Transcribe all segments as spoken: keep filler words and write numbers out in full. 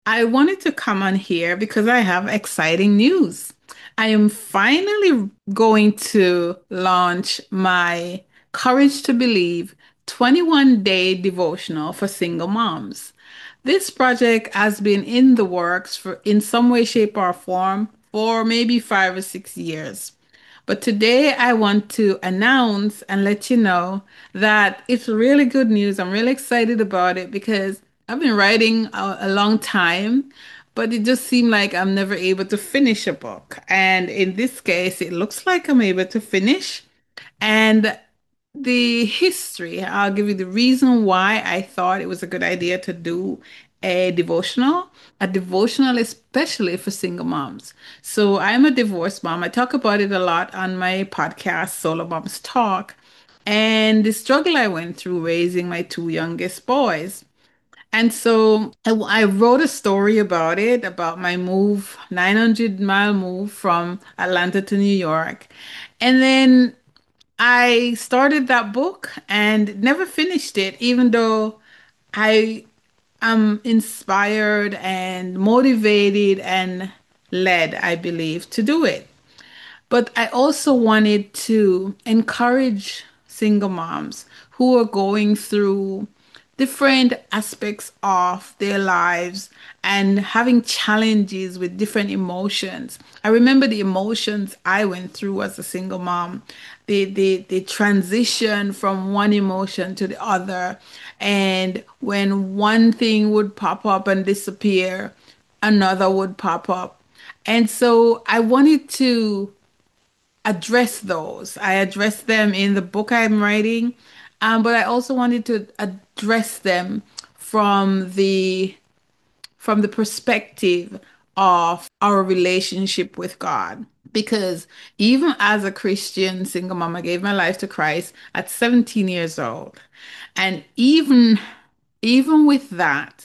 I wanted to come on here because I have exciting news. I am finally going to launch my Courage to Believe twenty-one day devotional for single moms. This project has been in the works for in some way, shape, or form for maybe five or six years. But today I want to announce and let you know that it's really good news. I'm really excited about it because I've been writing a, a long time, but it just seemed like I'm never able to finish a book. And in this case, it looks like I'm able to finish. And the history, I'll give you the reason why I thought it was a good idea to do a devotional, a devotional especially for single moms. So I'm a divorced mom. I talk about it a lot on my podcast, Solo Moms Talk, and the struggle I went through raising my two youngest boys. And so I, I wrote a story about it, about my move, nine hundred mile move from Atlanta to New York. And then I started that book and never finished it, even though I am inspired and motivated and led, I believe, to do it. But I also wanted to encourage single moms who are going through different aspects of their lives and having challenges with different emotions. I remember the emotions I went through as a single mom, the the the transition from one emotion to the other, and when one thing would pop up and disappear, another would pop up. And so I wanted to address those. I address them in the book I'm writing, um, but I also wanted to address them from the from the perspective of our relationship with God. Because even as a Christian single mom, I gave my life to Christ at seventeen years old. And even even with that,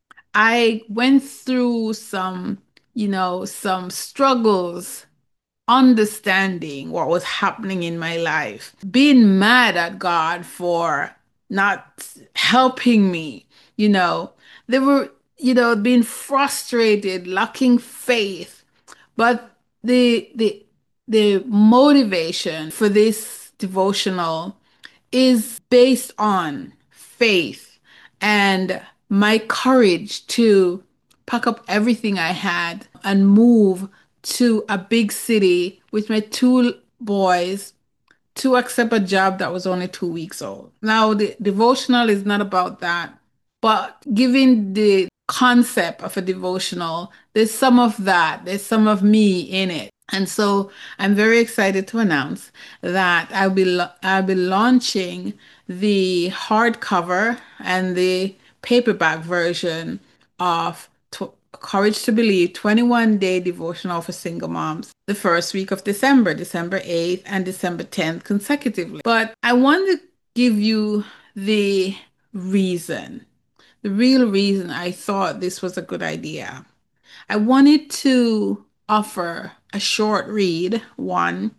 I went through some, you know, some struggles understanding what was happening in my life, being mad at God for not helping me, you know, they were, you know, being frustrated, lacking faith. But the the the motivation for this devotional is based on faith and my courage to pack up everything I had and move to a big city with my two boys to accept a job that was only two weeks old. Now, the devotional is not about that, but given the concept of a devotional, there's some of that, there's some of me in it. And so I'm very excited to announce that I'll be I'll be launching the hardcover and the paperback version of tw Courage to Believe twenty-one day devotional for single moms the first week of December, December eighth and December tenth consecutively. But I want to give you the reason, the real reason I thought this was a good idea. I wanted to offer a short read, one,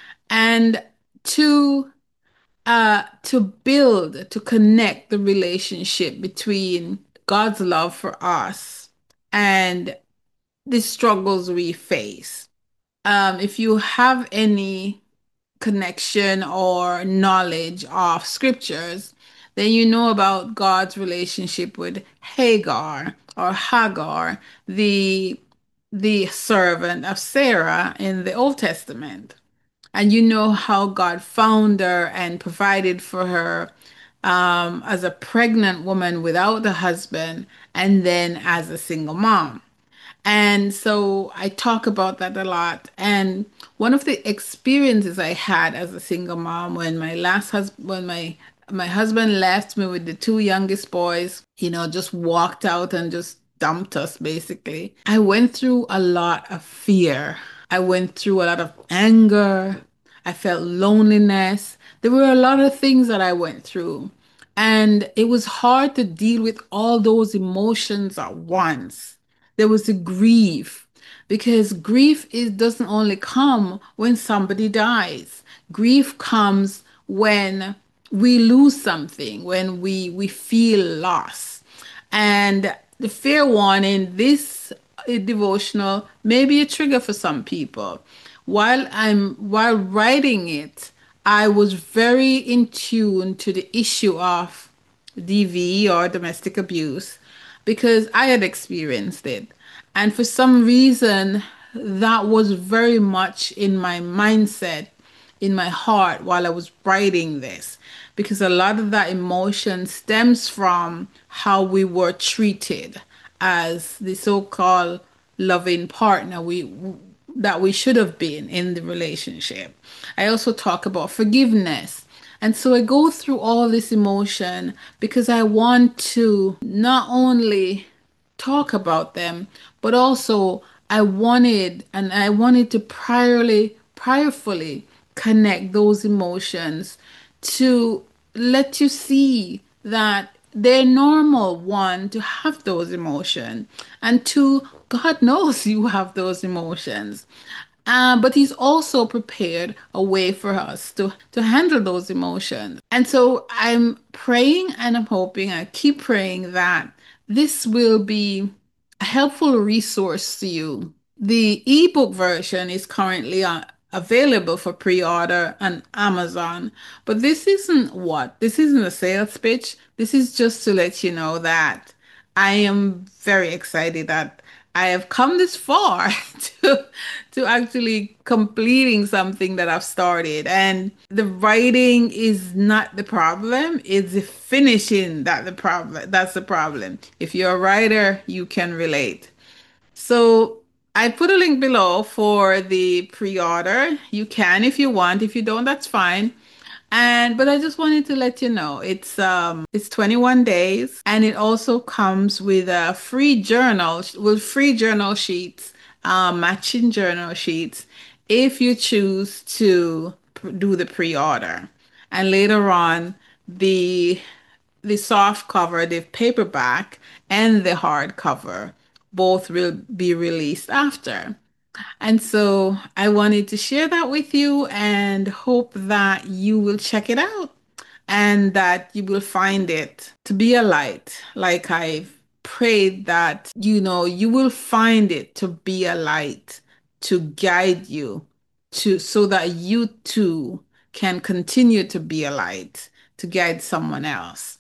and two, uh, to build, to connect the relationship between God's love for us and the struggles we face. Um, if you have any connection or knowledge of scriptures, then you know about God's relationship with Hagar or Hagar, the the servant of Sarah in the Old Testament. And you know how God found her and provided for her um, as a pregnant woman without a husband and then as a single mom. And so I talk about that a lot. And one of the experiences I had as a single mom when my last husband, when my my husband left me with the two youngest boys, you know, just walked out and just dumped us basically. I went through a lot of fear. I went through a lot of anger. I felt loneliness. There were a lot of things that I went through. And it was hard to deal with all those emotions at once. There was a grief because grief is doesn't only come when somebody dies. Grief comes when we lose something, when we we feel loss. And the fair warning, this uh, devotional may be a trigger for some people. While I'm while writing it, I was very in tune to the issue of D V or domestic abuse because I had experienced it. And for some reason, that was very much in my mindset, in my heart while I was writing this, because a lot of that emotion stems from how we were treated as the so-called loving partner we that we should have been in the relationship. I also talk about forgiveness. And so I go through all this emotion because I want to not only talk about them, but also I wanted and I wanted to priorly prayerfully connect those emotions to let you see that they're normal, one, to have those emotions, and two, God knows you have those emotions. Uh, but he's also prepared a way for us to, to handle those emotions. And so I'm praying and I'm hoping, I keep praying that this will be a helpful resource to you. The ebook version is currently uh, available for pre-order on Amazon, but this isn't what? This isn't a sales pitch. This is just to let you know that I am very excited that I have come this far to to actually completing something that I've started. And the writing is not the problem, it's the finishing that the problem that's the problem. If you're a writer, you can relate. So I put a link below for the pre-order. You can if you want. If you don't, that's fine. And but I just wanted to let you know it's um it's twenty-one days and it also comes with a free journal with free journal sheets, uh, matching journal sheets if you choose to pr- do the pre-order. And later on, the the soft cover, the paperback, and the hardcover both will be released after. And so I wanted to share that with you and hope that you will check it out and that you will find it to be a light. Like I've prayed that, you know, you will find it to be a light to guide you to so that you too can continue to be a light to guide someone else.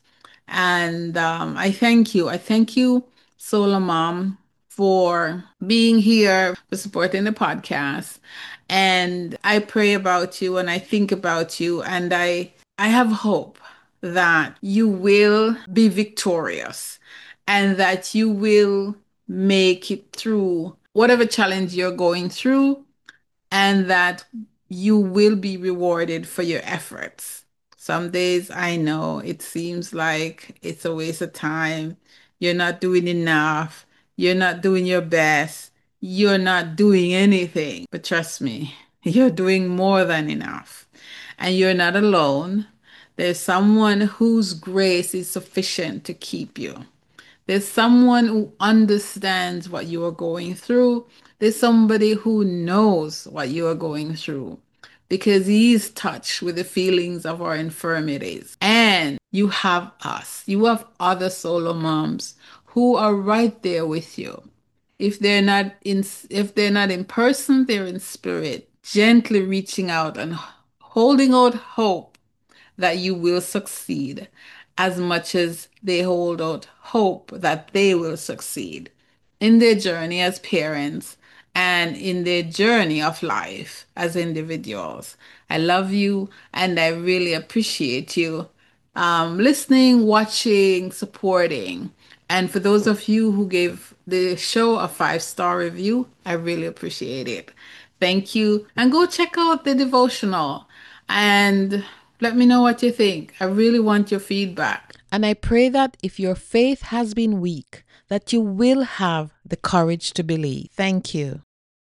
And um, I thank you. I thank you, Solar Mom, for being here, for supporting the podcast. And I pray about you and I think about you and I I have hope that you will be victorious and that you will make it through whatever challenge you're going through and that you will be rewarded for your efforts. Some days I know it seems like it's a waste of time. You're not doing enough. You're not doing your best. You're not doing anything. But trust me, you're doing more than enough. And you're not alone. There's someone whose grace is sufficient to keep you. There's someone who understands what you are going through. There's somebody who knows what you are going through because he's touched with the feelings of our infirmities. And you have us. You have other solo moms who are right there with you. If they're not in if they're not in person, they're in spirit, gently reaching out and holding out hope that you will succeed as much as they hold out hope that they will succeed in their journey as parents and in their journey of life as individuals. I love you and I really appreciate you um, listening, watching, supporting. And for those of you who gave the show a five star review, I really appreciate it. Thank you. And go check out the devotional and let me know what you think. I really want your feedback. And I pray that if your faith has been weak, that you will have the courage to believe. Thank you.